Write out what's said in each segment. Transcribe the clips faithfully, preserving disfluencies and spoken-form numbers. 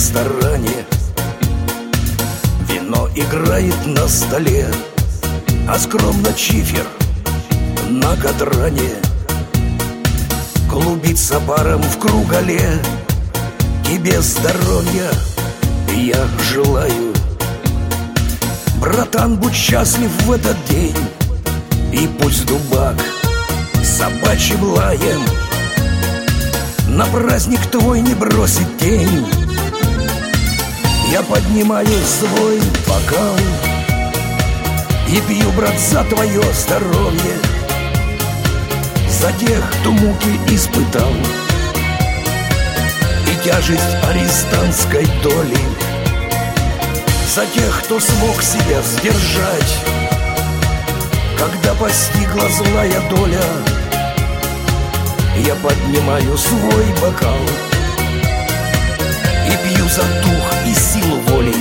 ресторане. Вино играет на столе, а скромно чифер на катране. Клубится паром в круголе. Тебе здоровья я желаю. Братан, будь счастлив в этот день, и пусть дубак собачьим лаем на праздник твой не бросит тень. Я поднимаю свой бокал и пью, брат, за твое здоровье, за тех, кто муки испытал и тяжесть арестантской доли, за тех, кто смог себя сдержать, когда постигла злая доля. Я поднимаю свой бокал и пью за дух и силу воли.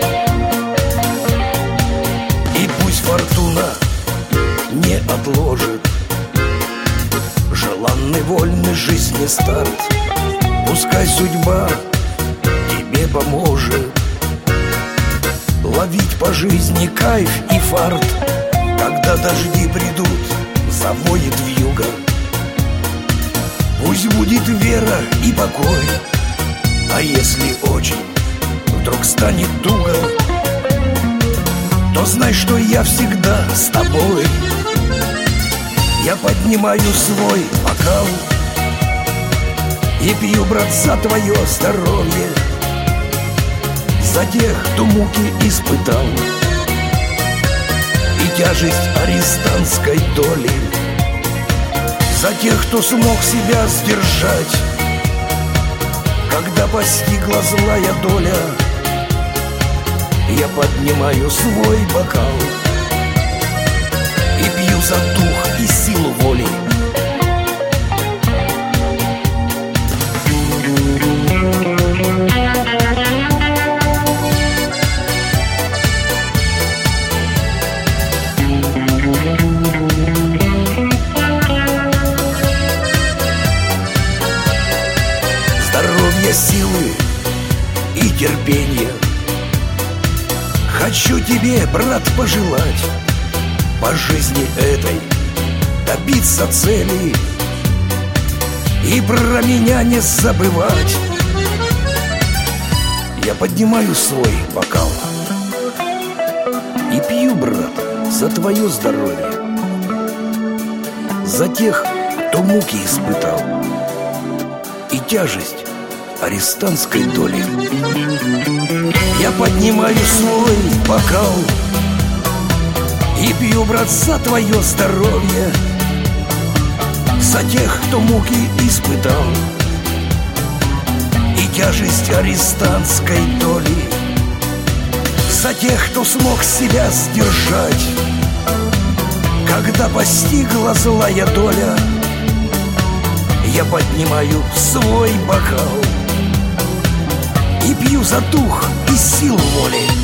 И пусть фортуна не отложит желанный вольной жизни старт. Пускай судьба тебе поможет ловить по жизни кайф и фарт. Когда дожди придут, завоет вьюга, пусть будет вера и покой. А если очень вдруг станет туго, то знай, что я всегда с тобой. Я поднимаю свой бокал и пью, брат, за твое здоровье, за тех, кто муки испытал и тяжесть арестантской доли, за тех, кто смог себя сдержать, когда постигла злая доля. Я поднимаю свой бокал и пью за дух и силу воли. Здоровья, силы и терпения хочу тебе, брат, пожелать. По жизни этой добиться цели и про меня не забывать. Я поднимаю свой бокал и пью, брат, за твое здоровье, за тех, кто муки испытал и тяжесть арестантской доли. Я поднимаю свой бокал и пью, брат, за твое здоровье, за тех, кто муки испытал и тяжесть арестантской доли, за тех, кто смог себя сдержать, когда постигла злая доля. Я поднимаю свой бокал и пью за дух и силу воли.